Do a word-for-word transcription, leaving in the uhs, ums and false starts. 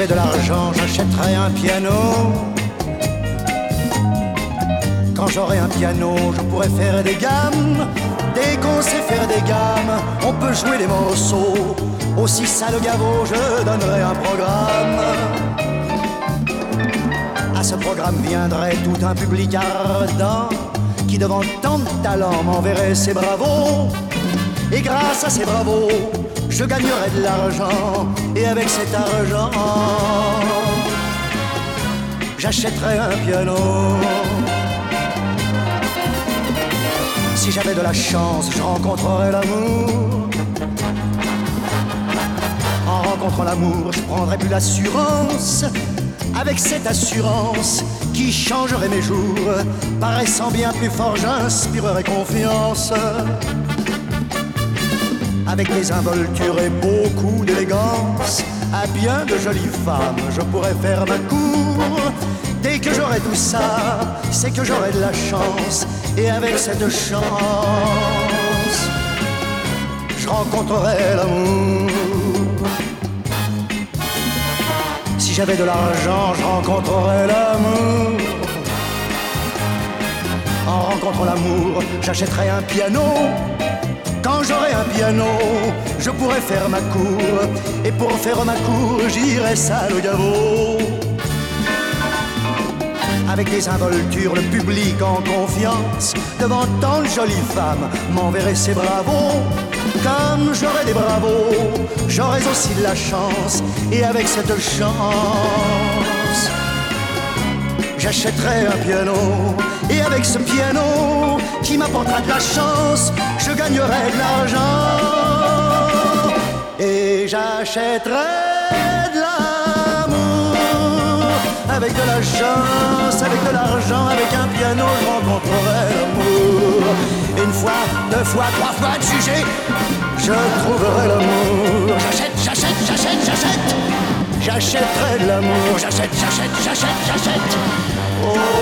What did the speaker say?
j'avais de l'argent, j'achèterais un piano. Quand j'aurai un piano, je pourrais faire des gammes. Dès qu'on sait faire des gammes, on peut jouer des morceaux. Aussi ça le gaveau, je donnerai un programme. À ce programme viendrait tout un public ardent qui devant tant de talent m'enverrait ses bravos. Et grâce à ces bravos, je gagnerai de l'argent. Et avec cet argent, j'achèterai un piano. Si j'avais de la chance, je rencontrerais l'amour. En rencontrant l'amour, je prendrais plus l'assurance. Avec cette assurance qui changerait mes jours, paraissant bien plus fort, j'inspirerais confiance. Avec des involtures et beaucoup d'élégance, à bien de jolies femmes, je pourrais faire ma cour. Dès que j'aurai tout ça, c'est que j'aurai de la chance. Et avec cette chance, je rencontrerai l'amour. Si j'avais de l'argent, je rencontrerais l'amour. En rencontrant l'amour, j'achèterais un piano. Quand j'aurai un piano, je pourrai faire ma cour. Et pour faire ma cour, j'irai ça le gaveau. Avec des involtures, le public en confiance, devant tant de jolies femmes, m'enverrait ses bravos. Comme j'aurai des bravos, j'aurai aussi de la chance. Et avec cette chance, j'achèterai un piano. Et avec ce piano, qui m'apportera de la chance, je gagnerai de l'argent. Et j'achèterai de l'amour. Avec de la chance, avec de l'argent, avec un piano, je rencontrerai l'amour. Une fois, deux fois, trois fois de sujet, je trouverai l'amour. J'achète, j'achète, j'achète, j'achète. J'achèterai de l'amour. J'achète, j'achète, j'achète, j'achète. Oh.